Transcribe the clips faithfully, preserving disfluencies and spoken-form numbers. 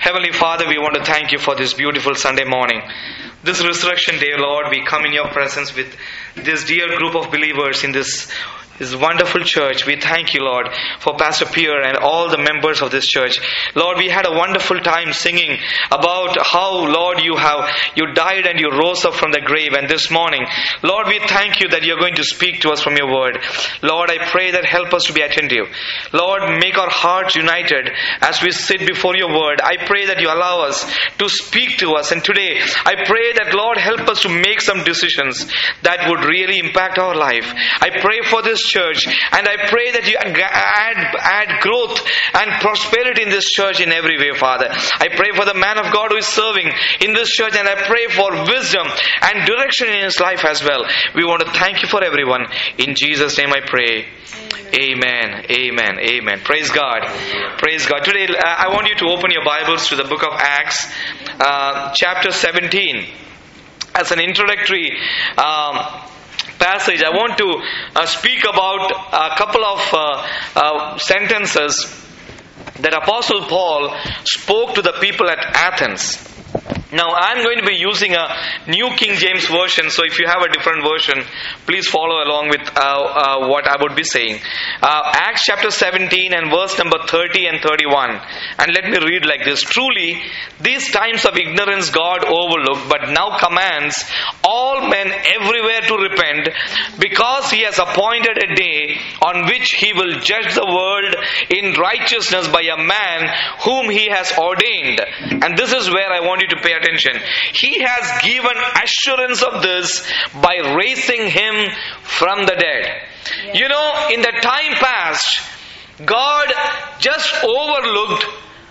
Heavenly Father, we want to thank you for this beautiful Sunday morning. This resurrection day, Lord, we come in your presence with this dear group of believers in this This wonderful church. We thank you, Lord, for Pastor Pierre and all the members of this church. Lord, we had a wonderful time singing about how, Lord, you have you died and you rose up from the grave. And this morning, Lord, we thank you that you're going to speak to us from your word. Lord, I pray that help us to be attentive. Lord, make our hearts united as we sit before your word. I pray that you allow us to speak to us. And today, I pray that, Lord, help us to make some decisions that would really impact our life. I pray for this church, and I pray that you add add growth and prosperity in this church in every way, Father. I pray for the man of God who is serving in this church, and I pray for wisdom and direction in his life as well. We want to thank you for everyone. In Jesus' name I pray. Amen. Amen. Amen. Praise God. Praise God. Today uh, I want you to open your Bibles to the book of Acts, uh, chapter seventeen. As an introductory um, passage, I want to uh, speak about a couple of uh, uh, sentences that Apostle Paul spoke to the people at Athens. Now, I'm going to be using a New King James Version, so if you have a different version, please follow along with uh, uh, what I would be saying. Uh, Acts chapter seventeen and verse number thirty and thirty-one. And let me read like this. Truly, these times of ignorance God overlooked, but now commands all men everywhere to repent, because He has appointed a day on which He will judge the world in righteousness by a man whom He has ordained. And this is where I want you to pay attention. He has given assurance of this by raising Him from the dead. Yeah. You know, in the time past, God just overlooked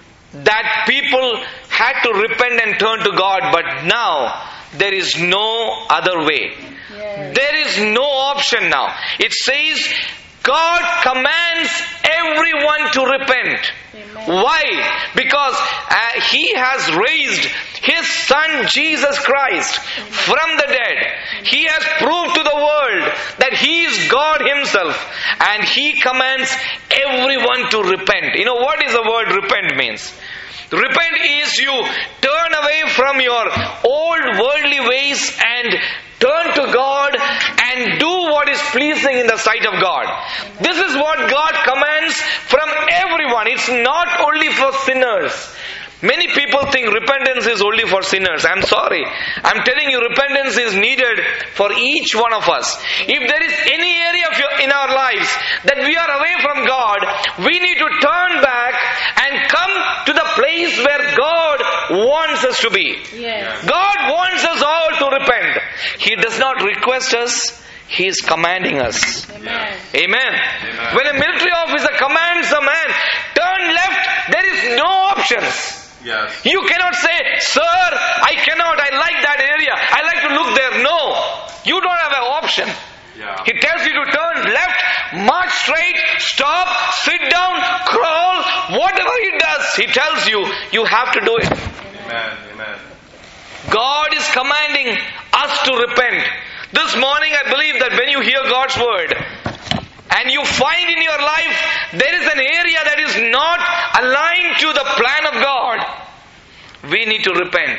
that people had to repent and turn to God, but now there is no other way. Yeah. There is no option now. It says God commands everyone to repent. Amen. Why? Because uh, He has raised His Son Jesus Christ from the dead. He has proved to the world that He is God Himself, and He commands everyone to repent. You know what is the word repent means? Repent is you turn away from your old worldly ways and turn to God and do what is pleasing in the sight of God. This is what God commands from everyone. It's not only for sinners. Many people think repentance is only for sinners. I'm sorry. I'm telling you, repentance is needed for each one of us. If there is any area of your, in our lives that we are away from God, we need to turn back and come to the place where God wants us to be. Yes. God wants us all to repent. He does not request us. He is commanding us. Amen. Amen. Amen. When a military officer commands a man, turn left, there is no options. Yes. You cannot say, sir, I cannot, I like that area, I like to look there. No, you don't have an option. Yeah. He tells you to turn left, march straight, stop, sit down, crawl, whatever He does, He tells you, you have to do it. Amen. Amen. God is commanding us to repent. This morning I believe that when you hear God's word, and you find in your life there is an area that is not aligned to the plan of God, we need to repent.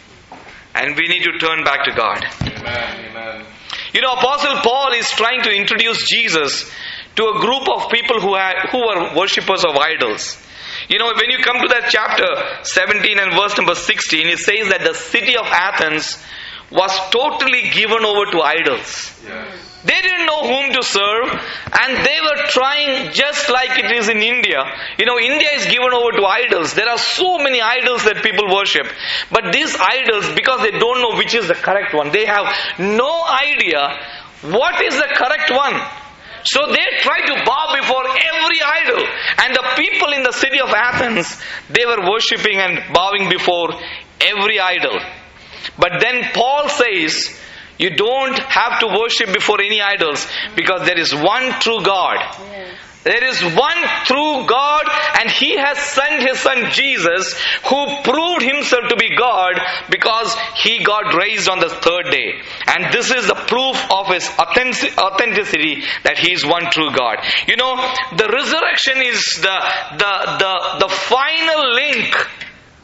And we need to turn back to God. Amen. Amen. You know, Apostle Paul is trying to introduce Jesus to a group of people who had, who were worshippers of idols. You know, when you come to that chapter seventeen and verse number sixteen, it says that the city of Athens was totally given over to idols. Yes. They didn't know whom to serve, and they were trying just like it is in India. You know, India is given over to idols. There are so many idols that people worship. But these idols, because they don't know which is the correct one, they have no idea what is the correct one. So they try to bow before every idol. And the people in the city of Athens, they were worshipping and bowing before every idol. But then Paul says, you don't have to worship before any idols, because there is one true God. Yes. There is one true God, and He has sent His Son Jesus, who proved Himself to be God because He got raised on the third day. And this is the proof of His authenticity, that He is one true God. You know, the resurrection is the, the, the, the final link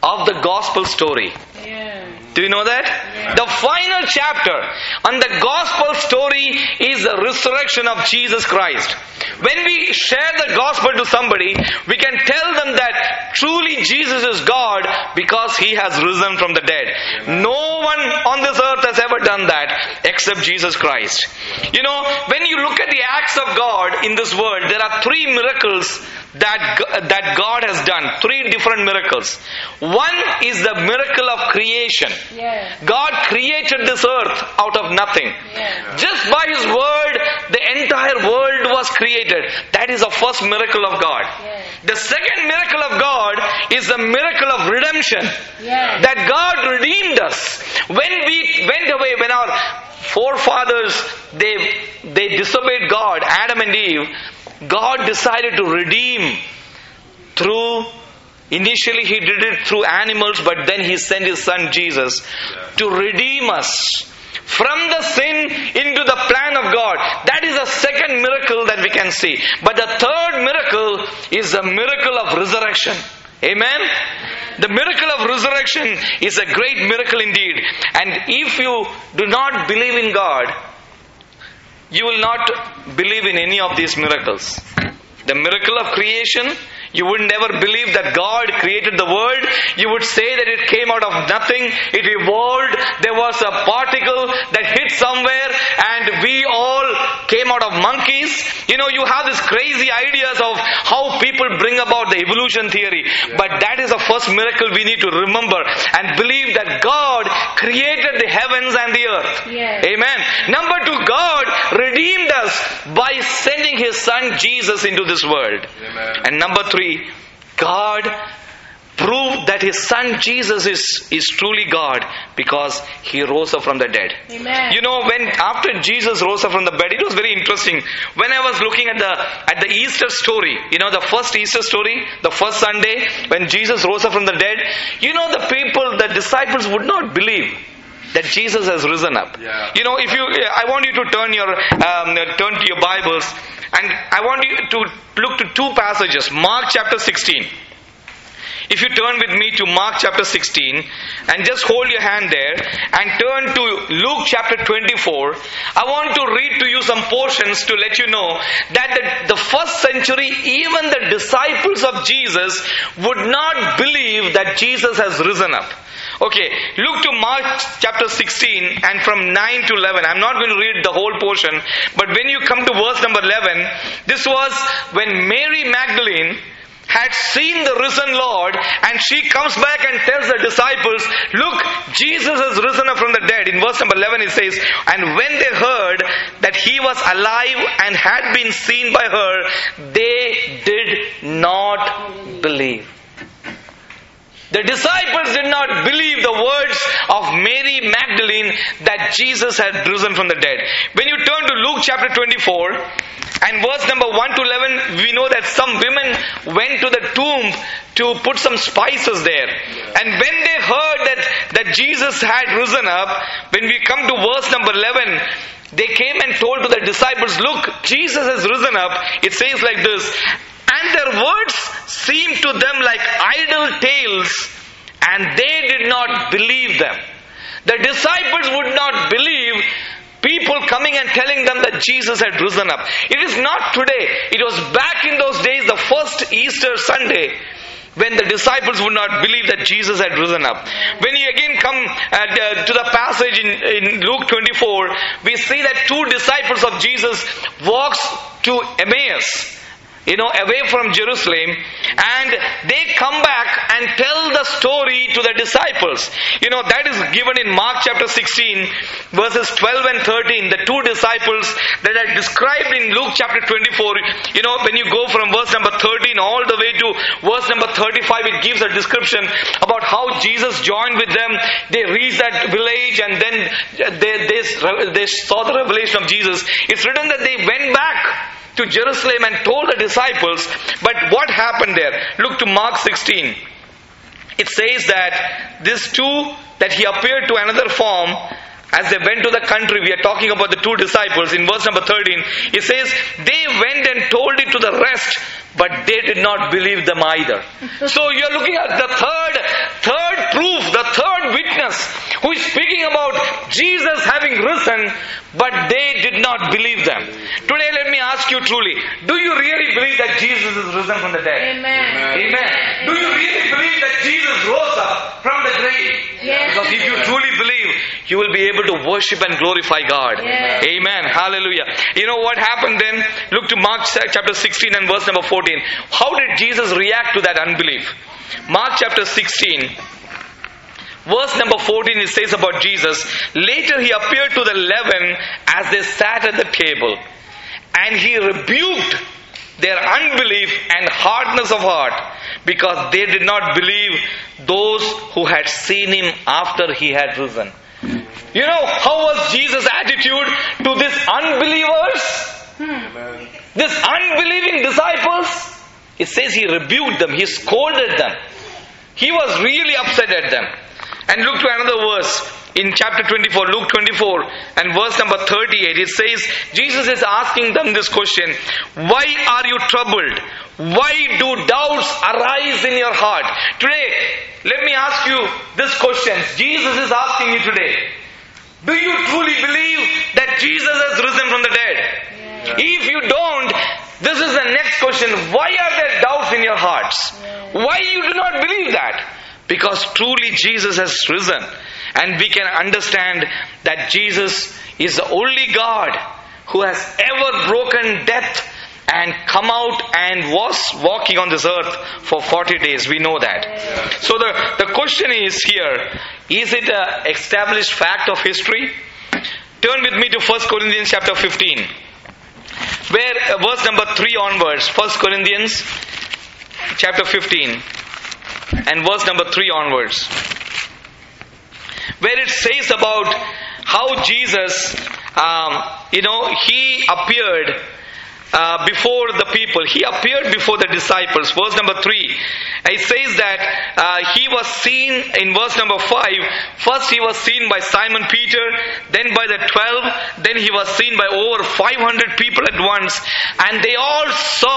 of the gospel story. Yeah. Do you know that? Yeah. The final chapter on the gospel story is the resurrection of Jesus Christ. When we share the gospel to somebody, we can tell them that truly Jesus is God because He has risen from the dead. No one on this earth has ever done that except Jesus Christ. You know, when you look at the acts of God in this world, there are three miracles that that God has done. Three different miracles. One is the miracle of creation. Yeah. God created this earth out of nothing. Yeah. Just by His word, the entire world was created. That is the first miracle of God. Yeah. The second miracle of God is the miracle of redemption. Yeah. That God redeemed us. When we went away, when our forefathers, they, they disobeyed God, Adam and Eve, God decided to redeem through, initially He did it through animals, but then He sent His Son Jesus to redeem us from the sin into the plan of God. That is the second miracle that we can see. But the third miracle is the miracle of resurrection. Amen? The miracle of resurrection is a great miracle indeed. And if you do not believe in God, you will not believe in any of these miracles. The miracle of creation, you would never believe that God created the world. You would say that it came out of nothing. It evolved. There was a particle that hit somewhere and we all came out of monkeys. You know, you have these crazy ideas of how people bring about the evolution theory. But that is the first miracle we need to remember and believe that God created the heavens and the earth. Yes. Amen. Number two, God redeemed us by sending His Son Jesus into this world. Amen. And number three, God proved that His Son Jesus is, is truly God because He rose up from the dead. Amen. You know, when after Jesus rose up from the bed, it was very interesting. When I was looking at the at the Easter story, you know, the first Easter story, the first Sunday when Jesus rose up from the dead, you know, the people, the disciples would not believe that Jesus has risen up. Yeah. You know, if you, I want you to turn your um, turn to your Bibles, and I want you to look to two passages. Mark chapter sixteen. If you turn with me to Mark chapter sixteen and just hold your hand there and turn to Luke chapter twenty-four, I want to read to you some portions to let you know that the, the first century, even the disciples of Jesus would not believe that Jesus has risen up. Okay, look to Mark chapter sixteen and from nine to eleven. I'm not going to read the whole portion, but when you come to verse number eleven, this was when Mary Magdalene had seen the risen Lord, and she comes back and tells the disciples, look, Jesus has risen up from the dead. In verse number eleven it says, and when they heard that He was alive and had been seen by her, they did not believe. The disciples did not believe the words of Mary Magdalene that Jesus had risen from the dead. When you turn to Luke chapter twenty-four and verse number one to eleven, we know that some women went to the tomb to put some spices there. And when they heard that, that Jesus had risen up, when we come to verse number eleven, they came and told to the disciples, look, Jesus has risen up. It says like this, and their words seemed to them like idle tales, and they did not believe them. The disciples would not believe people coming and telling them that Jesus had risen up. It is not today. It was back in those days, the first Easter Sunday, when the disciples would not believe that Jesus had risen up. When you again come at, uh, to the passage in, in Luke twenty-four, we see that two disciples of Jesus walks to Emmaus, you know, away from Jerusalem, and they come back and tell the story to the disciples. You know, that is given in Mark chapter sixteen, verses twelve and thirteen. The two disciples that are described in Luke chapter twenty-four. You know, when you go from verse number thirteen all the way to verse number thirty-five, it gives a description about how Jesus joined with them. They reached that village, and then they, they, they saw the revelation of Jesus. It's written that they went back to Jerusalem and told the disciples. But what happened there? Look to Mark sixteen. It says that these two, that He appeared to another form as they went to the country. We are talking about the two disciples. In verse number thirteen, it says, they went and told it to the rest, but they did not believe them either. So you're looking at the third third risen, but they did not believe them. Today let me ask you truly, do you really believe that Jesus is risen from the dead? Amen. Amen. Do you really believe that Jesus rose up from the grave? Yes. Because if you truly believe, you will be able to worship and glorify God. Yes. Amen. Hallelujah. You know what happened then? Look to Mark chapter sixteen and verse number fourteen. How did Jesus react to that unbelief? Mark chapter sixteen. Verse number fourteen, it says about Jesus, later he appeared to the eleven as they sat at the table, and he rebuked their unbelief and hardness of heart, because they did not believe those who had seen him after he had risen. You know, how was Jesus' attitude to these unbelievers? Hmm. These unbelieving disciples? It says he rebuked them, he scolded them. He was really upset at them. And look to another verse in chapter twenty-four, Luke twenty-four and verse number thirty-eight. It says, Jesus is asking them this question, why are you troubled? Why do doubts arise in your heart? Today, let me ask you this question. Jesus is asking you today, do you truly believe that Jesus has risen from the dead? Yeah. If you don't, this is the next question. Why are there doubts in your hearts? Yeah. Why you do not believe that? Because truly Jesus has risen. And we can understand that Jesus is the only God who has ever broken death and come out and was walking on this earth for forty days. We know that. Yeah. So the, the question is here, is it an established fact of history? Turn with me to First Corinthians chapter fifteen. Where uh, verse number three onwards. First Corinthians chapter fifteen. And verse number three onwards, where it says about how Jesus, um, you know, he appeared uh, before the people. He appeared before the disciples. Verse number three, it says that uh, he was seen in verse number five. First he was seen by Simon Peter, then by the twelve, then he was seen by over five hundred people at once, and they all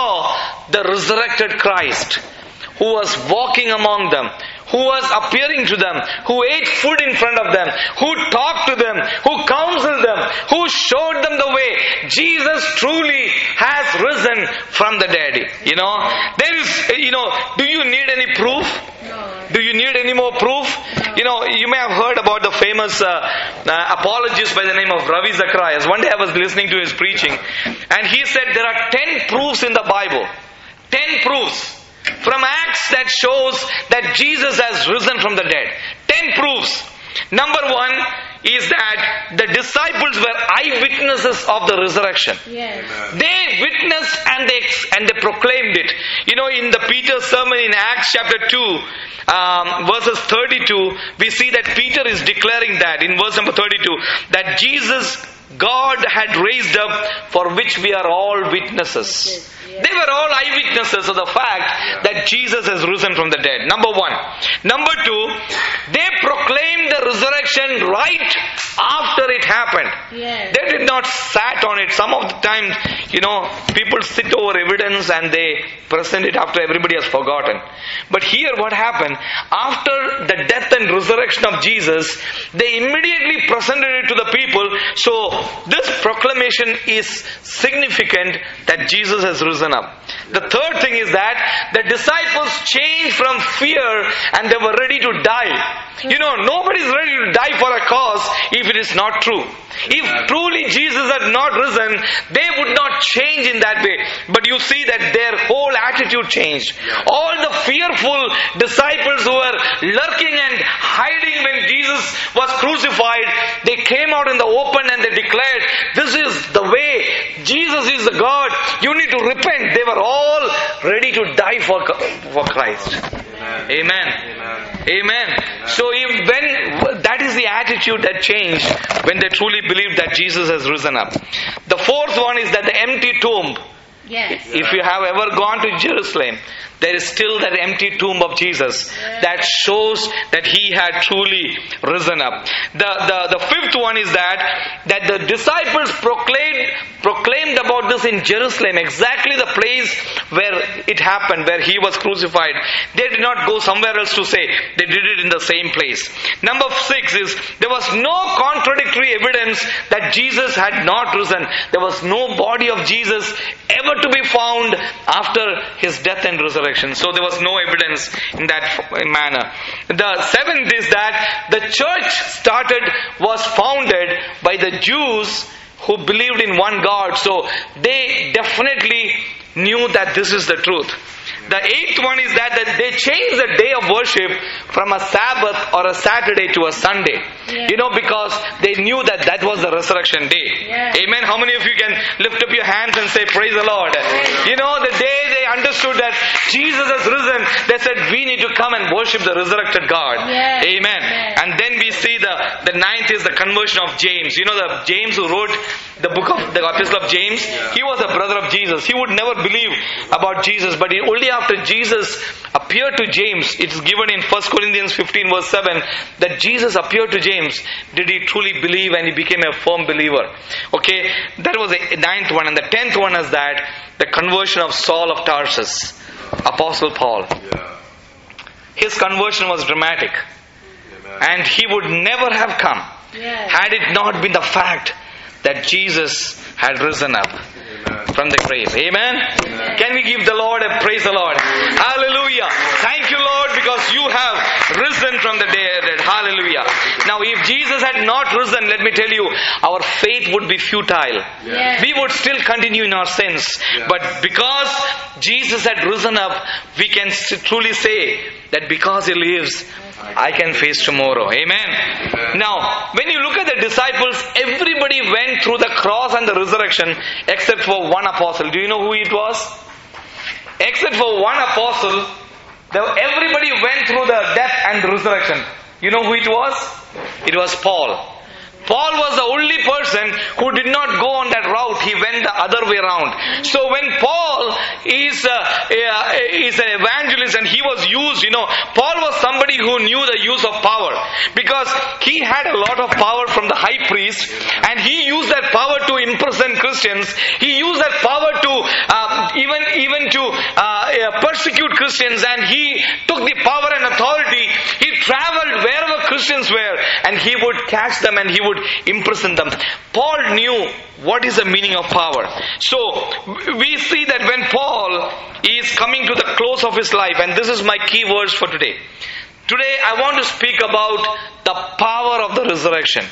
saw the resurrected Christ, who was walking among them, who was appearing to them, who ate food in front of them, who talked to them, who counseled them, who showed them the way. Jesus truly has risen from the dead. You know, there is, you know, do you need any proof? No. Do you need any more proof? No. You know, you may have heard about the famous uh, uh, apologist by the name of Ravi Zacharias. One day I was listening to his preaching, and he said there are ten proofs in the Bible. Ten proofs from Acts that shows that Jesus has risen from the dead. Ten proofs. Number one is that the disciples were eyewitnesses of the resurrection. Yes. They witnessed and they and they proclaimed it. You know, in the Peter sermon in Acts chapter two, um, verses thirty-two, we see that Peter is declaring that in verse number thirty-two, that Jesus, God had raised up, for which we are all witnesses. Yes, yes. They were all eyewitnesses of the fact that Jesus has risen from the dead. Number one. Number two, they proclaimed the resurrection right after it happened. Yes. They did not sat on it. Some of the times, you know, people sit over evidence and they present it after everybody has forgotten. But here what happened, after the death and resurrection of Jesus, they immediately presented it to the people. So this proclamation is significant that Jesus has risen up. The third thing is that the disciples changed from fear and they were ready to die. You know, nobody is ready to die for a cause if it is not true. If truly Jesus had not risen, they would not change in that way. But you see that their whole attitude changed. All the fearful disciples who were lurking and hiding when Jesus was crucified, they came out in the open and they declared, this is the way. Jesus is the God. You need to repent. They were all ready to die for, for Christ. Amen. Amen. Amen. Amen. So if when that is the attitude that changed when they truly believed that Jesus has risen up. The fourth one is that the empty tomb. Yes. If you have ever gone to Jerusalem, there is still that empty tomb of Jesus that shows that He had truly risen up. The, the, the fifth one is that, that the disciples proclaimed, proclaimed about this in Jerusalem, exactly the place where it happened, where He was crucified. They did not go somewhere else to say, they did it in the same place. Number six is, there was no contradictory evidence that Jesus had not risen. There was no body of Jesus ever to be found after His death and resurrection. So there was no evidence in that manner. The seventh is that the church started, was founded by the Jews who believed in one God. So they definitely knew that this is the truth. The eighth one is that, that they changed the day of worship from a Sabbath or a Saturday to a Sunday. Yeah. You know, because they knew that that was the resurrection day. Yeah. Amen. How many of you can lift up your hands and say, praise the Lord? Yeah. You know, the day they understood that Jesus has risen, they said, we need to come and worship the resurrected God. Yeah. Amen. Yeah. And then we see the, the ninth is the conversion of James. You know, the James who wrote the book of the Epistle of James, he was a brother of Jesus. He would never believe about Jesus, but he, only after Jesus appeared to James, it is given in First Corinthians fifteen verse seven, that Jesus appeared to James, did he truly believe, and he became a firm believer. Okay, that was the ninth one. And the tenth one is that the conversion of Saul of Tarsus, Apostle Paul. Yeah. His conversion was dramatic, Amen. and he would never have come Yes. had it not been the fact that Jesus had risen up Amen. from the grave. Amen? Amen. Can we give the Lord a praise the Lord? Hallelujah. Thank you, Lord, because you have risen from the dead. Hallelujah. Now, if Jesus had not risen, let me tell you, our faith would be futile. Yes. We would still continue in our sins. Yeah. But because Jesus had risen up, we can truly say that because He lives, I can face tomorrow. Amen. Amen. Now, when you look at the disciples, everybody went through the cross and the resurrection except for one apostle. Do you know who it was? Except for one apostle, the- everybody went through the death and resurrection. You know who it was? It was Paul. Paul was the only person who did not go on that route. He went the other way around. So when Paul is, uh, uh, is an evangelist and he was used, you know, Paul was somebody who knew the use of power, because he had a lot of power from the high priest, and he used that power to imprison Christians. He used that power to uh, even, even to uh, uh, persecute Christians, and he took the power and authority. He traveled wherever Christians were, and he would catch them and he would imprison them. Paul knew what is the meaning of power. So we see that when Paul is coming to the close of his life, and this is my key words for today. Today I want to speak about the power of the resurrection.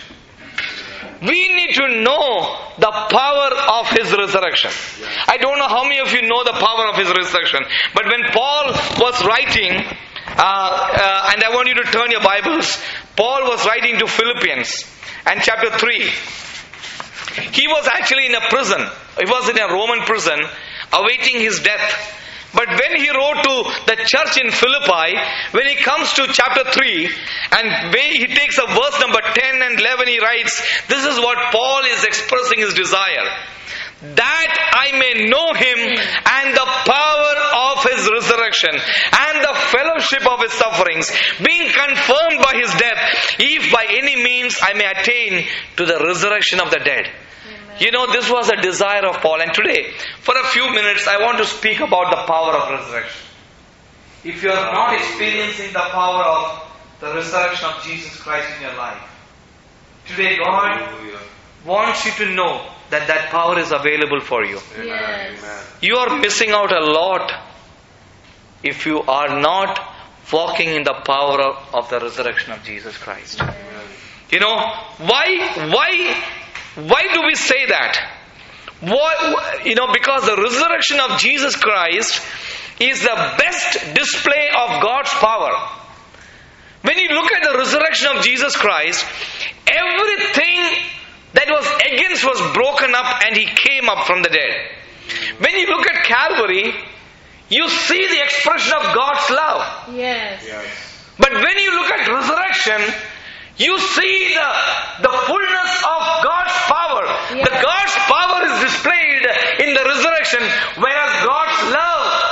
We need to know the power of His resurrection. I don't know how many of you know the power of His resurrection, but when Paul was writing, uh, uh, and I want you to turn your Bibles, Paul was writing to Philippians, and chapter three. He was actually in a prison. He was in a Roman prison, awaiting his death. But when he wrote to the church in Philippi, when he comes to chapter three, and when he takes a verse number ten and eleven, he writes, this is what Paul is expressing his desire. That I may know Him and the power of His resurrection and the fellowship of His sufferings, being confirmed by His death, if by any means I may attain to the resurrection of the dead. Amen. You know, this was a desire of Paul. And today, for a few minutes, I want to speak about the power of resurrection. If you are not experiencing the power of the resurrection of Jesus Christ in your life, today God Hallelujah. wants you to know that that power is available for you. Amen. Yes. Amen. You are missing out a lot if you are not walking in the power of, of the resurrection of Jesus Christ. Amen. You know, why, why, why do we say that? Why, you know, because the resurrection of Jesus Christ is the best display of God's power. When you look at the resurrection of Jesus Christ, everything that was against was broken up and He came up from the dead. When you look at Calvary, you see the expression of God's love. Yes. Yes. But when you look at resurrection, you see the, the fullness of God's power. Yes. The God's power is displayed in the resurrection, whereas God's love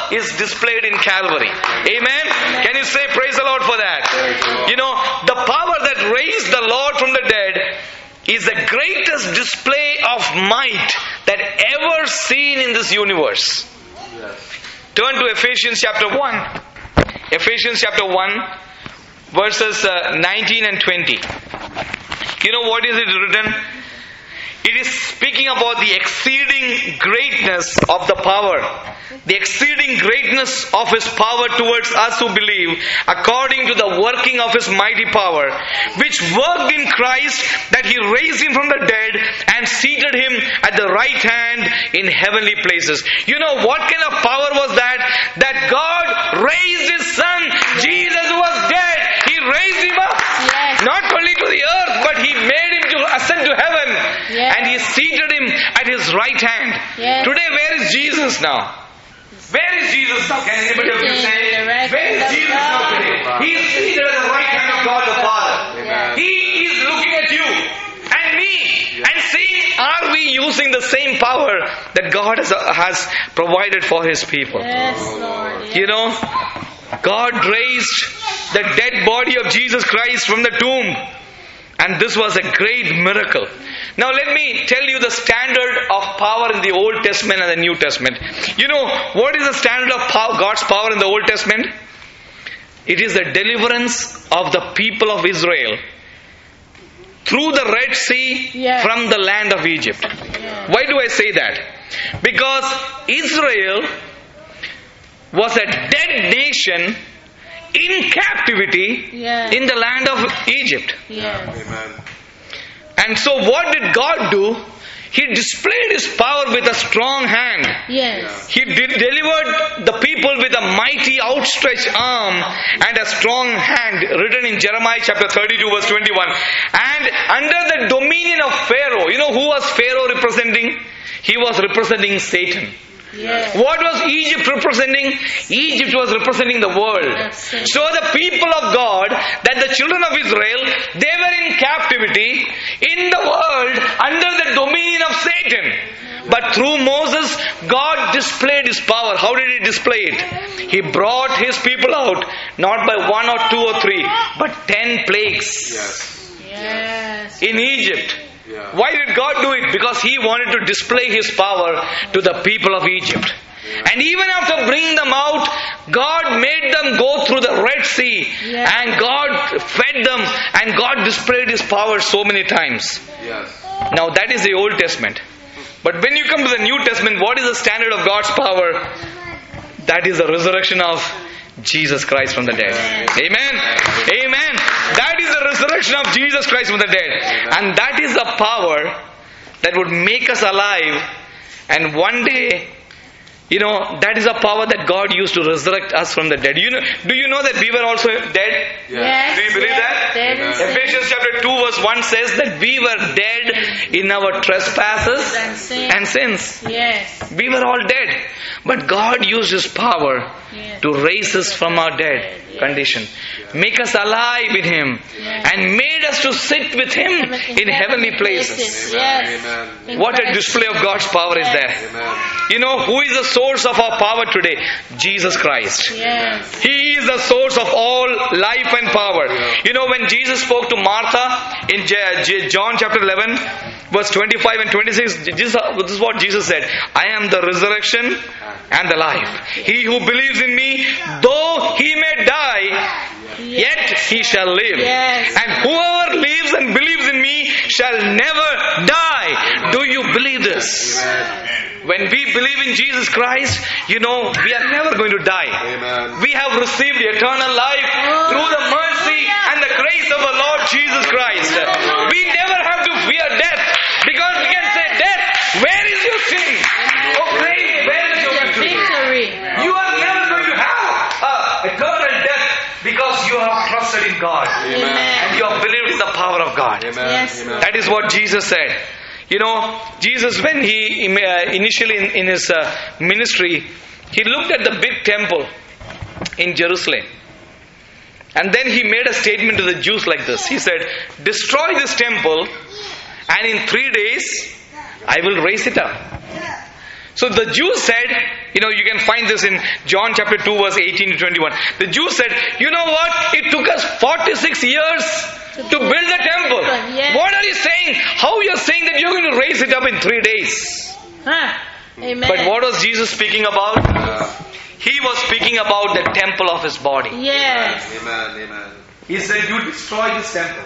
is displayed in Calvary. Amen? Can you say praise the Lord for that? You know, the power that raised the Lord from the dead is the greatest display of might that ever seen in this universe. Turn to Ephesians chapter one. Ephesians chapter one, verses uh, nineteen and twenty. You know what is it written? It is speaking about the exceeding greatness of the power. The exceeding greatness of His power towards us who believe, according to the working of His mighty power, which worked in Christ, that He raised Him from the dead and seated Him at the right hand in heavenly places. You know what kind of power was that? That God raised His Son, Jesus, who was dead. He raised Him up. Yes. Not only to the earth, but He made Him to ascend to heaven. Yes. And He seated Him at His right hand. Yes. Today, where is Jesus now? Where is Jesus now? Can anybody of you say? Where is Jesus now today? He is seated at the right hand of God the Father. Yes. He is looking at you and me and saying, are we using the same power that God has, has provided for His people? Yes, Lord. Yes. You know, God raised the dead body of Jesus Christ from the tomb. And this was a great miracle. Now let me tell you the standard of power in the Old Testament and the New Testament. You know, what is the standard of power, God's power in the Old Testament? It is the deliverance of the people of Israel through the Red Sea, Yes. from the land of Egypt. Yes. Why do I say that? Because Israel was a dead nation in captivity Yes. in the land of Egypt. Yes. And so what did God do? He displayed His power with a strong hand. Yes. He did, delivered the people with a mighty outstretched arm and a strong hand, written in Jeremiah chapter thirty-two verse twenty-one. And under the dominion of Pharaoh, you know who was Pharaoh representing? He was representing Satan. Yes. What was Egypt representing? Egypt was representing the world. That's it. So the people of God, that the children of Israel, they were in captivity in the world under the dominion of Satan. But through Moses, God displayed His power. How did He display it? He brought His people out, not by one or two or three, but ten plagues Yes. in Egypt. Why did God do it? Because He wanted to display His power to the people of Egypt. And even after bringing them out, God made them go through the Red Sea. Yes. And God fed them. And God displayed His power so many times. Now that is the Old Testament. But when you come to the New Testament, what is the standard of God's power? That is the resurrection of Jesus Christ from the dead. Amen. Amen. That is the resurrection of Jesus Christ from the dead. And that is the power that would make us alive. And one day, you know, that is a power that God used to resurrect us from the dead. You know, do you know that we were also dead? Yes. Do you believe yes. that? Dead in sin. Ephesians chapter two verse one says that we were dead in our trespasses And sin. and sins. Yes. We were all dead. But God used His power Yes. to raise us from our dead Yes. condition, make us alive in Him, Yes. and made us to sit with Him in heavenly places. Yes. What a display of God's power is there. You know, who is the source of our power today? Jesus Christ. Yes. He is the source of all life and power. You know, when Jesus spoke to Martha in J- J- John chapter eleven, verse twenty-five and twenty-six, this this is what Jesus said. I am the resurrection and the life. He who believes in me, though he may die, yet he shall live. Yes. And whoever lives and believes in me shall never die. Do you believe this? When we believe in Jesus Christ, you know, we are never going to die. Amen. We have received eternal life through the mercy and the grace of the Lord Jesus Christ. We never have to fear death, because we can say, death, where is your sting? Oh grave, where is your victory? Victory. You are never going to have uh, eternal death, because you have trusted in God. Amen. And you have believed in the power of God. Amen. Yes. Amen. That is what Jesus said. You know, Jesus, when he uh, initially in, in his uh, ministry, he looked at the big temple in Jerusalem. And then he made a statement to the Jews like this. He said, destroy this temple, and in three days I will raise it up. So the Jews said, You know, you can find this in John chapter two verse eighteen to twenty-one. The Jews said, you know what? It took us forty-six years to build the temple. Yes. What are you saying? How you are saying that you're going to raise it up in three days? Huh. Amen. But what was Jesus speaking about? He was speaking about the temple of his body. Yes. Amen. Amen. He said, you destroy this temple.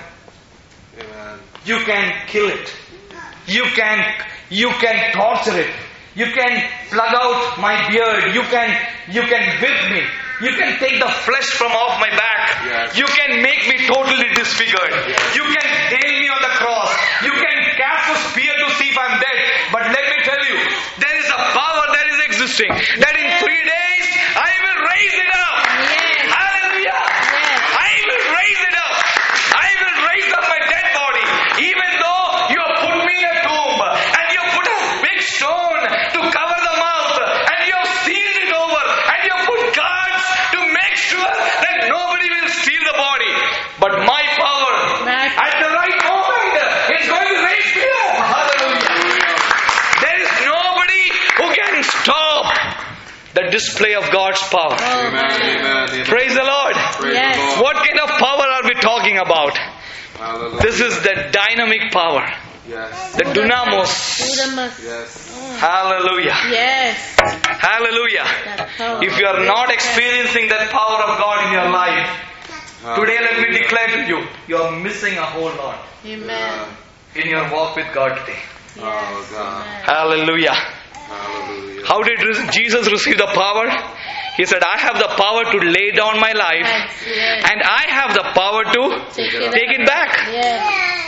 Amen. You can kill it. You can, you can torture it. You can plug out my beard. You can, you can whip me. You can take the flesh from off my back. Yes. You can make me totally disfigured. Yes. You can nail me on the cross. You can cast a spear to see if I'm dead. But let me tell you, there is a power that is existing. That in three days, I will raise it up. Yes. Hallelujah. Yes. I will raise it up. I will raise up my dead body. Even though you have put me in a tomb and you have put a big stone to cover the mouth and you have sealed it over and you have put guards to make sure that nobody will steal the body. But my power Right. at the right moment is going to raise me up. Hallelujah. There is nobody who can stop the display of God's power. Oh, Amen. my. Amen. Amen. Praise the Lord. Praise Yes. the Lord. What kind of power are we talking about? Hallelujah. This is the dynamic power. Yes. The dunamos. Dunamis. Yes. Hallelujah. Yes. Hallelujah. That power. If you are not experiencing that power of God in your life, today let me declare to you, you are missing a whole lot Amen. in your walk with God today. Oh, God. Amen. Hallelujah. Hallelujah. How did re- Jesus receive the power? He said, I have the power to lay down my life Yes. Yes. and I have the power to Take it take it back. Yes.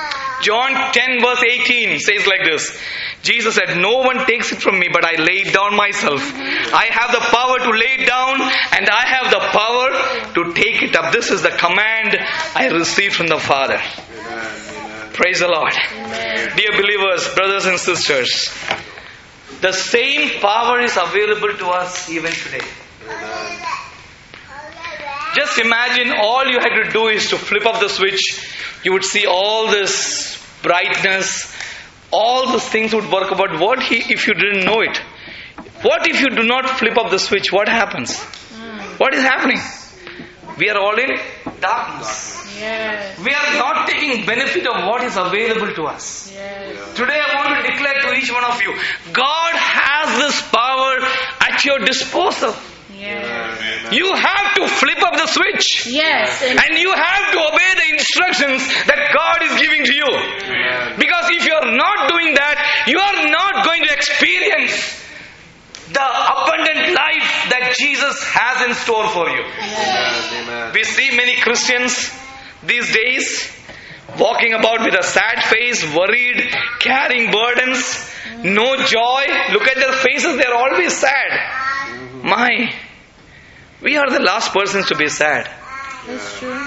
John ten verse eighteen says like this. Jesus said, no one takes it from me, but I lay it down myself. I have the power to lay it down and I have the power to take it up. This is the command I received from the Father. Amen. Amen. Praise the Lord. Amen. Dear believers, brothers and sisters, the same power is available to us even today. Amen. Just imagine all you had to do is to flip up the switch. You would see all this brightness. All those things would work. But what he, if you didn't know it? What if you do not flip up the switch? What happens? What is happening? We are all in darkness. Yes. We are not taking benefit of what is available to us. Yes. Today I want to declare to each one of you, God has this power at your disposal. Yes. You have to flip up the switch. Yes. And And you have to obey the instructions that God is giving to you. Amen. Because if you are not doing that, you are not going to experience the abundant life that Jesus has in store for you. Amen. Amen. We see many Christians these days walking about with a sad face, worried, carrying burdens, no joy. Look at their faces, they are always sad. My, we are the last persons to be sad. that's true.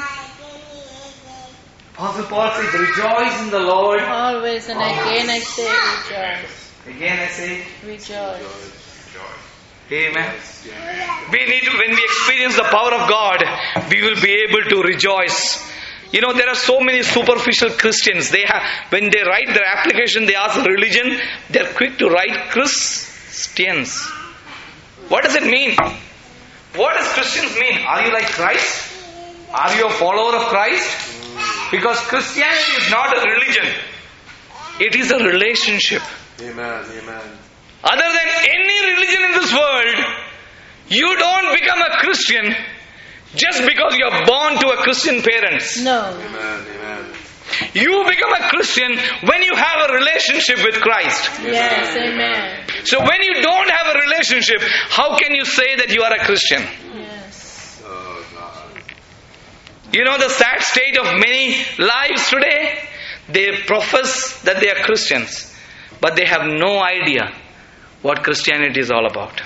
Apostle Paul says, rejoice in the Lord. Always and again I say rejoice. Again I say, Rejoice. Amen. We need to, when we experience the power of God, we will be able to rejoice. You know, there are so many superficial Christians. They have, when they write their application, they ask religion, they are quick to write Christians. What does it mean? What does Christians mean? Are you like Christ? Are you a follower of Christ? Because Christianity is not a religion. It is a relationship. Amen. Amen. Other than any religion in this world, you don't become a Christian just because you are born to a Christian parents. No. Amen. Amen. You become a Christian when you have a relationship with Christ. Yes. Amen. So when you don't have a relationship, how can you say that you are a Christian? Yes. Oh, God. You know the sad state of many lives today? They profess that they are Christians, but they have no idea what Christianity is all about.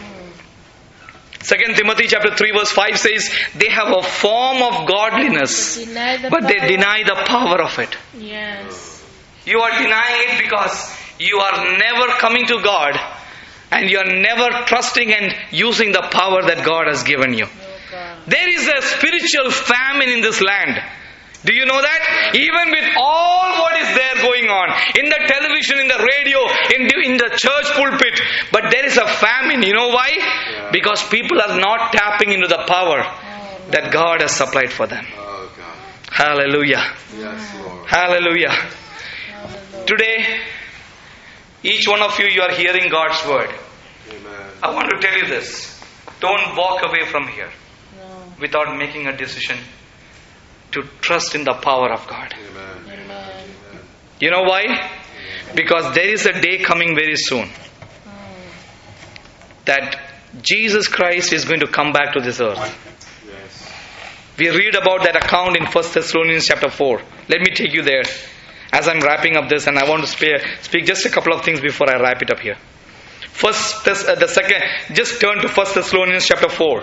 Second Timothy chapter three verse five says, they have a form of godliness, Deny the but they power. deny the power of it. Yes. You are denying it because you are never coming to God and you are never trusting and using the power that God has given you. Oh God. There is a spiritual famine in this land. Do you know that? Even with all what is there going going on, in the television, in the radio, in the, in the church pulpit, but there is a famine. You know why? Yeah. Because people are not tapping into the power Oh, that God has supplied for them. Oh God. Hallelujah. Yes, Lord. Hallelujah. hallelujah. Today, each one of you, you are hearing God's word. Amen. I want to tell you this. Don't walk away from here No. without making a decision to trust in the power of God. Amen. Amen. You know why? Because there is a day coming very soon Mm. that Jesus Christ is going to come back to this earth. Yes. We read about that account in First Thessalonians chapter four. Let me take you there as I'm wrapping up this, and I want to spare, speak just a couple of things before I wrap it up here. First, Thess- uh, the second, just turn to First Thessalonians chapter four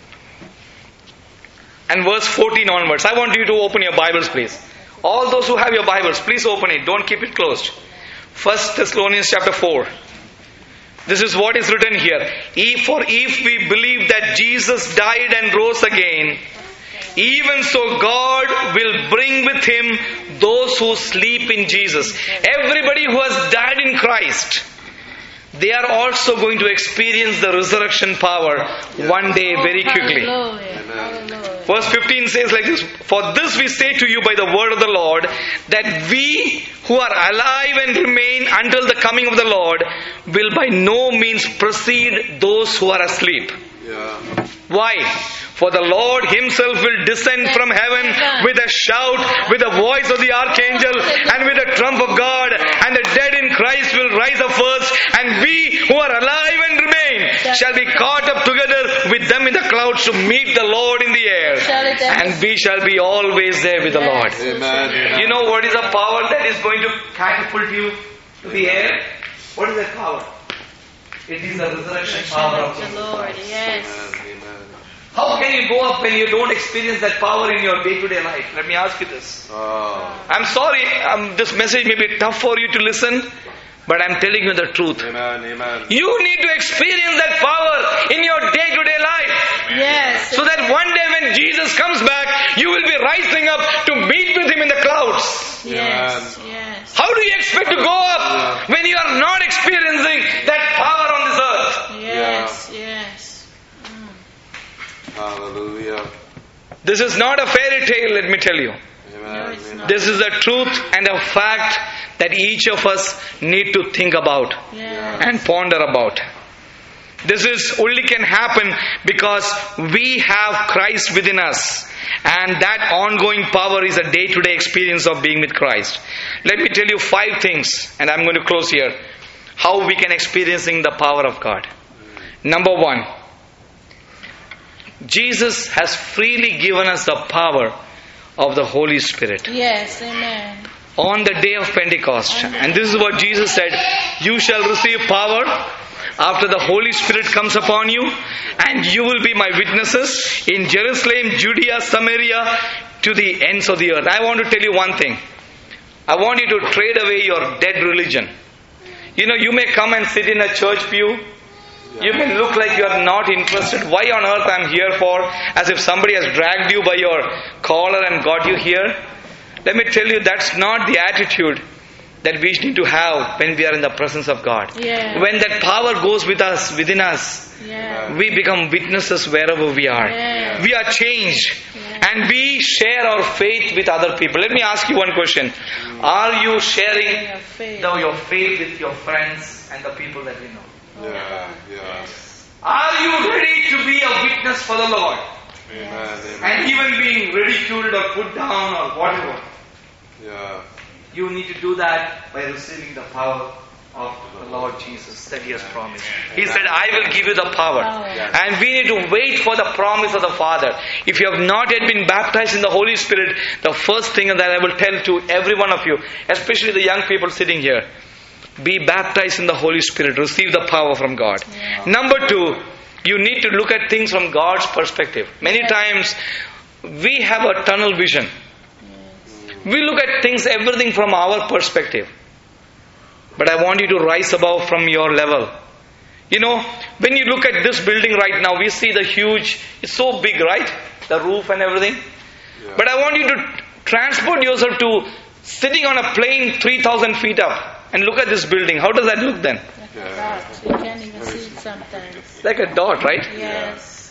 and verse fourteen onwards. I want you to open your Bibles, please. All those who have your Bibles, please open it. Don't keep it closed. First Thessalonians chapter four. This is what is written here. If, for if we believe that Jesus died and rose again, even so God will bring with Him those who sleep in Jesus. Everybody who has died in Christ, they are also going to experience the resurrection power one day very quickly. Hallelujah. Amen. Hallelujah. Verse fifteen says like this: For this we say to you by the word of the Lord, that we who are alive and remain until the coming of the Lord will by no means precede those who are asleep. Yeah. Why? For the Lord Himself will descend from heaven with a shout, with the voice of the archangel, and with the trump of God, and the dead in Christ will rise up first, and we who are alive and remain shall be caught up together with them in the clouds to meet the Lord in the air, and we shall be always there with the Lord. Amen. Amen. You know what is the power that is going to catapult you to the air? What is that power? It is the resurrection power of The Jesus Lord, Christ. yes. Amen. Amen. How can you go up when you don't experience that power in your day-to-day life? Let me ask you this. Oh. I'm sorry, um, this message may be tough for you to listen, but I'm telling you the truth. Amen. Amen. You need to experience that power in your day-to-day life, Yes. so that one day when Jesus comes back, you will be rising up to meet with Him in the clouds. Yes. Yes. How do you expect to go up when you are not experiencing that power on this earth? Yes. Yes. Hallelujah. This is not a fairy tale, let me tell you. Amen. it's Amen. not. This is a truth and a fact that each of us need to think about Yes. and ponder about. This is only can happen because we have Christ within us, and that ongoing power is a day-to-day experience of being with Christ. Let me tell you five things, and I'm going to close here, how we can experiencing the power of God. Number one, Jesus has freely given us the power of the Holy Spirit Yes. Amen. on the day of Pentecost. And this is what Jesus said: you shall receive power after the Holy Spirit comes upon you, and you will be my witnesses in Jerusalem, Judea, Samaria, to the ends of the earth. I want to tell you one thing. I want you to trade away your dead religion. You know, you may come and sit in a church pew. You may look like you are not interested. Why on earth I am here for? As if somebody has dragged you by your collar and got you here. Let me tell you, that's not the attitude that we need to have when we are in the presence of God. Yeah. When that power goes with us, within us, Yeah. we become witnesses wherever we are. Yeah. We are changed. Yeah. And we share our faith with other people. Let me ask you one question. Are you sharing Your faith. the- your faith with your friends and the people that we know? Yeah. Yeah. Are you ready to be a witness for the Lord? Amen. Amen. And even being ridiculed or put down or whatever. Yeah. You need to do that by receiving the power of the Lord Jesus that He has promised. He said, I will give you the power. Power. And we need to wait for the promise of the Father. If you have not yet been baptized in the Holy Spirit, the first thing that I will tell to every one of you, especially the young people sitting here, be baptized in the Holy Spirit. Receive the power from God. Yeah. Number two, you need to look at things from God's perspective. Many times we have a tunnel vision. We look at things, everything from our perspective. But I want you to rise above from your level. You know, when you look at this building right now, we see the huge, it's so big, right? The roof and everything. Yeah. But I want you to transport yourself to Sitting on a plane three thousand feet up and look at this building. How does that look then? Like a dot. You can't even see it sometimes. Like a dot, right? Yes.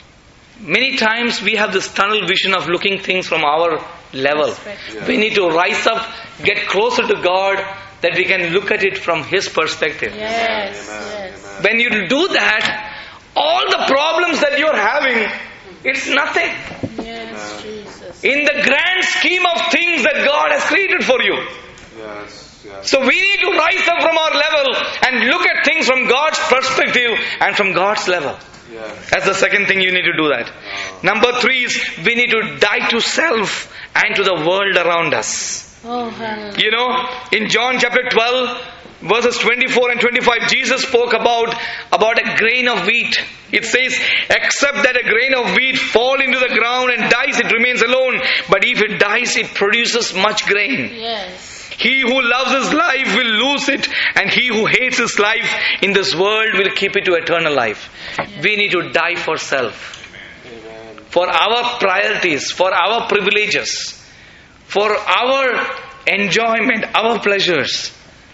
Many times we have this tunnel vision of looking things from our level. Perspective. We need to rise up, get closer to God, that we can look at it from His perspective. Yes. Amen. Yes. Amen. When you do that, all the problems that you're having, it's nothing. Yes, Jesus. In the grand scheme of things that God has created for you. Yes. Yes. So we need to rise up from our level and look at things from God's perspective and from God's level. Yes. That's the second thing you need to do that. Number three is we need to die to self and to the world around us. Oh, hallelujah. You know, in John chapter twelve, verses twenty-four and twenty-five, Jesus spoke about, about a grain of wheat. It says, except that a grain of wheat fall into the ground and dies, it remains alone. But if it dies, it produces much grain. Yes. He who loves his life will lose it, and he who hates his life in this world will keep it to eternal life. We need to die for self, Amen. for our priorities, for our privileges, for our enjoyment, our pleasures.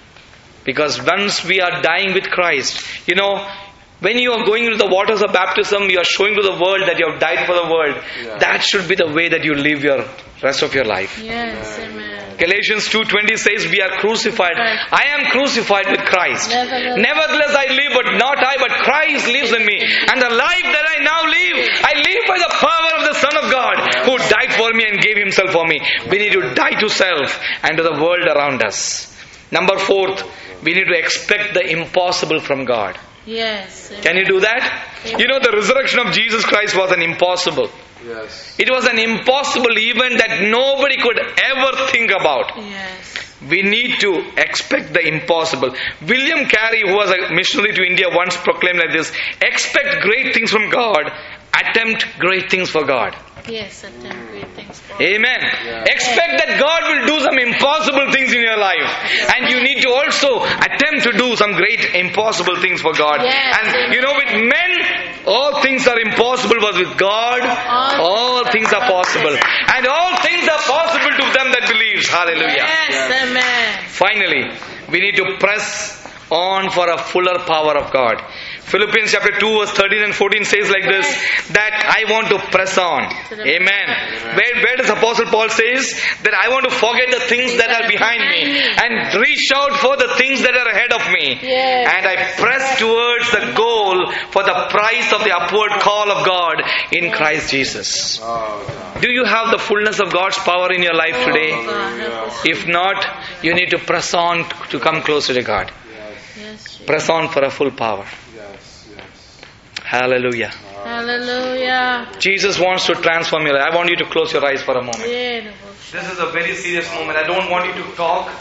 Because once we are dying with Christ, you know, when you are going into the waters of baptism, you are showing to the world that you have died for the world. Yeah. That should be the way that you live your rest of your life. Yes, amen. Galatians two twenty says we are crucified. I am crucified with Christ. Nevertheless- Nevertheless I live, but not I, but Christ lives in me. And the life that I now live, I live by the power of the Son of God who died for me and gave Himself for me. We need to die to self and to the world around us. Number fourth, we need to expect the impossible from God. Yes. Amen. Can you do that? You know, the resurrection of Jesus Christ was an impossible. Yes. It was an impossible event that nobody could ever think about. Yes. We need to expect the impossible. William Carey, who was a missionary to India, once proclaimed like this: expect great things from God, attempt great things for God. Yes, attempt great things for Amen. Yeah. Expect that God will do some impossible things in your life. And you need to also attempt to do some great impossible things for God. Yes. And you know, with men, all things are impossible, but with God, all things are possible. And all things are possible to them that believes. Hallelujah. Yes, amen. Finally, we need to press on for a fuller power of God. Philippians chapter two verse thirteen and fourteen says like this, that I want to press on. Amen. Where, where does Apostle Paul says that I want to forget the things that are behind me and reach out for the things that are ahead of me. Yes. And I press towards the goal for the prize of the upward call of God in Christ Jesus. Oh, God. Do you have the fullness of God's power in your life today? God, help us. If not, you need to press on to come closer to God. Yes. Yes, Jesus. Press on for a full power. Yes. Yes. Hallelujah. Hallelujah. Jesus wants to transform your life. I want you to close your eyes for a moment. Beautiful. This is a very serious moment. I don't want you to talk.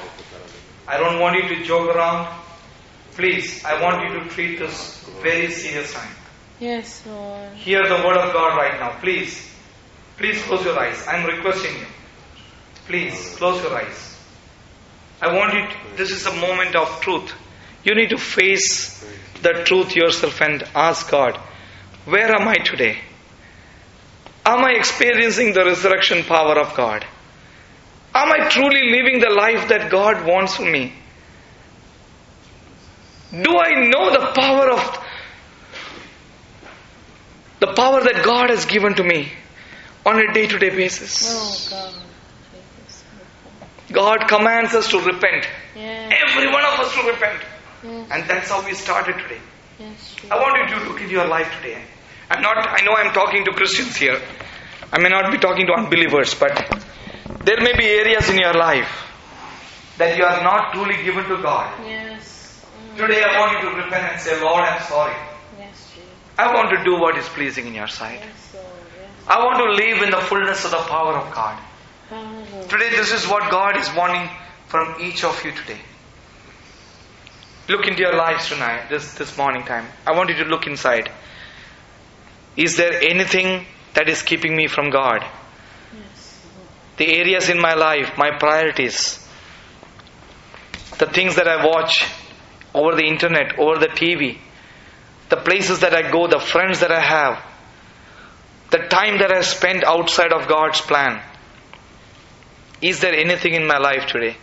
I don't want you to joke around. Please, I want you to treat this very serious time. Yes, Lord. Hear the word of God right now. Please. Please close your eyes. I'm requesting you. Please, close your eyes. I want you to, this is a moment of truth. You need to face the truth yourself and ask God, where am I today? Am I experiencing the resurrection power of God? Am I truly living the life that God wants from me? Do I know the power of the power that God has given to me on a day-to-day basis? Oh, God. Jesus. God commands us to repent. Yes. Every one of us to repent. Yes. And that's how we started today. Yes, Jesus. I want you to look into your life today. I'm not, I know I'm talking to Christians here. I may not be talking to unbelievers, but there may be areas in your life that you are not truly given to God. Yes. Mm. Today I want you to repent and say, Lord, I'm sorry. Yes, Jesus. I want to do what is pleasing in your sight. Yes, Lord. Yes. I want to live in the fullness of the power of God. Hallelujah. Today this is what God is wanting from each of you today. Look into your lives tonight, this, this morning time. I want you to look inside. Is there anything that is keeping me from God? Yes. The areas in my life, my priorities, the things that I watch over the internet, over the T V, the places that I go, the friends that I have, the time that I spend outside of God's plan. Is there anything in my life today?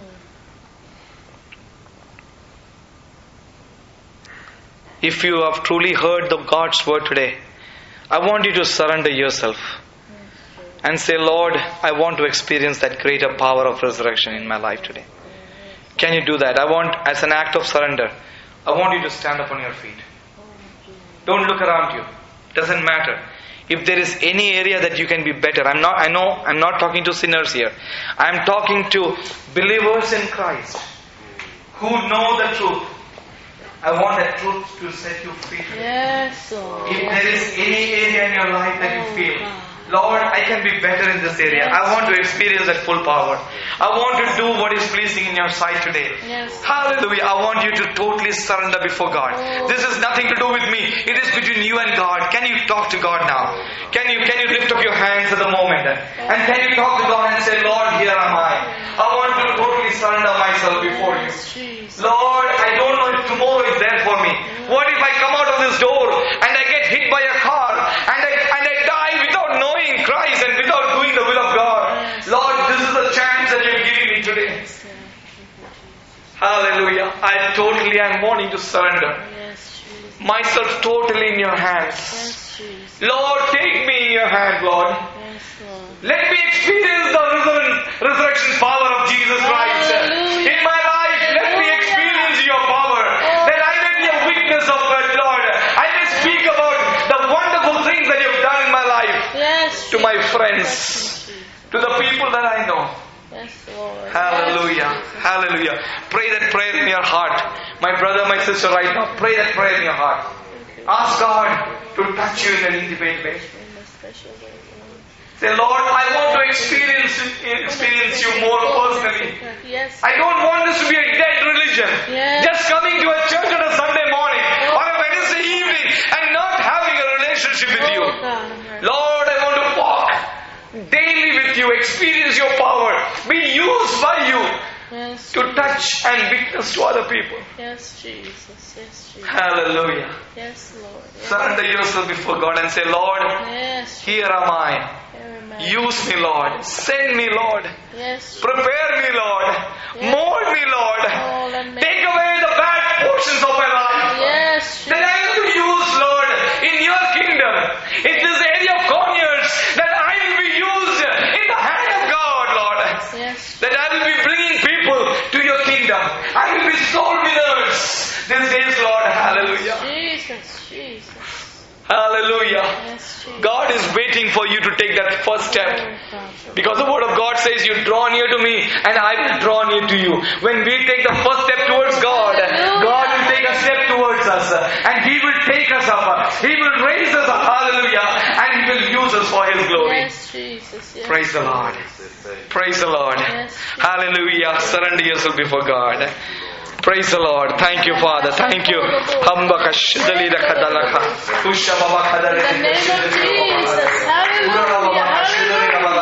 If you have truly heard the God's word today, I want you to surrender yourself and say, Lord, I want to experience that greater power of resurrection in my life today. Can you do that? I want, as an act of surrender, I want you to stand up on your feet. Don't look around you. Doesn't matter. If there is any area that you can be better, I'm not, I know, I'm not talking to sinners here. I'm talking to believers in Christ who know the truth. I want that truth to set you free today. Yes, Lord. If there is any area in your life that you feel, Lord, I can be better in this area. I want to experience that full power. I want to do what is pleasing in your sight today. Yes. Hallelujah. I want you to totally surrender before God. Oh. This has nothing to do with me. It is between you and God. Can you talk to God now? Can you can you lift up your hands at the moment? And can you talk to God and say, Lord, here am I. I want to totally surrender myself before you. Yes, Jesus. Lord, I don't know if tomorrow is there for me. What if I come out of this door and I get hit by a car and I, and I die without knowing Christ and without doing the will of God? Lord, this is the chance that you're giving me today. Hallelujah. I totally am wanting to surrender Yes, Jesus. myself totally in your hands. Yes, Jesus. Lord, take me in your hand, Lord. Yes, Lord. Let me experience the resur- resurrection power of Jesus Christ. Hallelujah. In my life, let me experience your power. That I may be a witness of it, Lord. I may speak about the wonderful things that you've done in my life Yes, to my Jesus. friends, Yes, to the people that I know. Yes, Lord. Hallelujah. Yes, Jesus. Hallelujah. Pray that prayer in your heart. My brother, my sister, right now, pray that prayer in your heart. Ask God to touch you in an intimate way. In a special way, Lord. Say, Lord, I want to experience experience you more personally. Yes. I don't want this to be a dead religion. Yes. Just coming to a church on a Sunday morning or a Wednesday evening and not having a relationship with you. Oh, God. Lord, I want to walk daily with you, experience your power, be used by you Yes, to touch and witness to other people. yes, Jesus. Yes, Jesus. Hallelujah. Yes, Lord. Yes, Surrender yourself before God and say, Lord, yes. here am I. Here am I. Use me, Lord. Send me, Lord. Yes. Prepare me, Lord. Yes. Mold me, Lord. Mold and make- Take away the bad portions of my life. Yes. That I will be used, Lord, in your kingdom. In this area of Conyers, that I will be used in the hand of God, Lord. Yes. That I will be bringing people to your kingdom. I will be soul winners these days, Lord. Hallelujah. Jesus. Jesus. Hallelujah. Yes, Jesus. God is waiting for you to take that first step. Oh, God. Because the word of God says, you draw near to me and I will draw near to you. When we take the first step towards God, God will take a step towards us and He will take us up. He will raise us up. Hallelujah. And He will use us for His glory. Yes, Jesus. Yes. Praise the Lord. Praise the Lord. Yes. Hallelujah. Surrender yourself before God. Praise the Lord. Thank you, Father. Thank you. Hambaka shidali rakadalaka. Usha baba kadale. In the name of Jesus. Hallelujah. Hallelujah.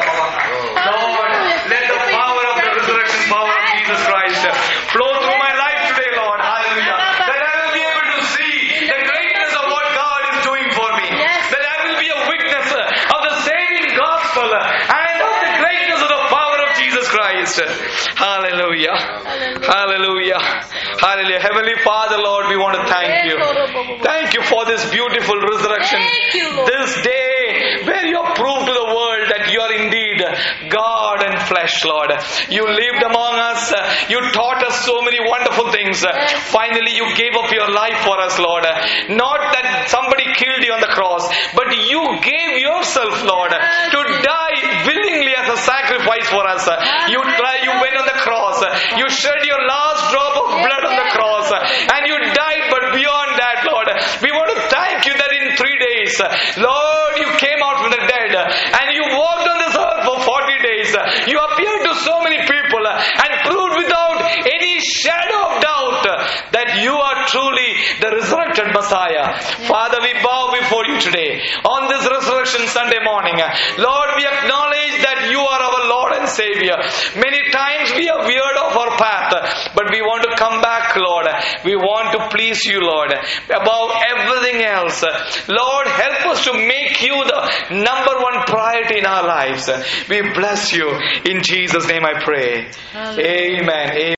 Lord, let the power of the resurrection power of Jesus Christ flow through my life today, Lord. Hallelujah. That I will be able to see the greatness of what God is doing for me. That I will be a witness of the saving gospel and of the greatness of the power of Jesus Christ. Hallelujah. Hallelujah. Hallelujah. Heavenly Father, Lord, we want to thank you. Thank you for this beautiful resurrection. Thank you, Lord. This day where you have proved to the world that you are indeed God and flesh, Lord. You lived among us. You taught us so many wonderful things. Finally, you gave up your life for us, Lord. Not that somebody killed you on the cross, but you gave yourself, Lord, to die willingly as a sacrifice for us. You try, you went on the cross. You shed your last drop of blood on the cross. And you died, but beyond that, Lord, we want to thank you that in three days, Lord, you came out from the dead and you walked on this earth for forty days. You appeared to so many people and proved without any shadow of doubt that you are truly the resurrected Messiah. Father, we bow before you today on this Resurrection Sunday morning. Lord, we acknowledge that you are our Lord and Savior. Many times we have veered off our path, but we want to come back, Lord. We want to please you, Lord, above everything else. Lord, help us to make you the number one priority in our lives. We bless you. In Jesus' name I pray. Hallelujah. Amen. Amen.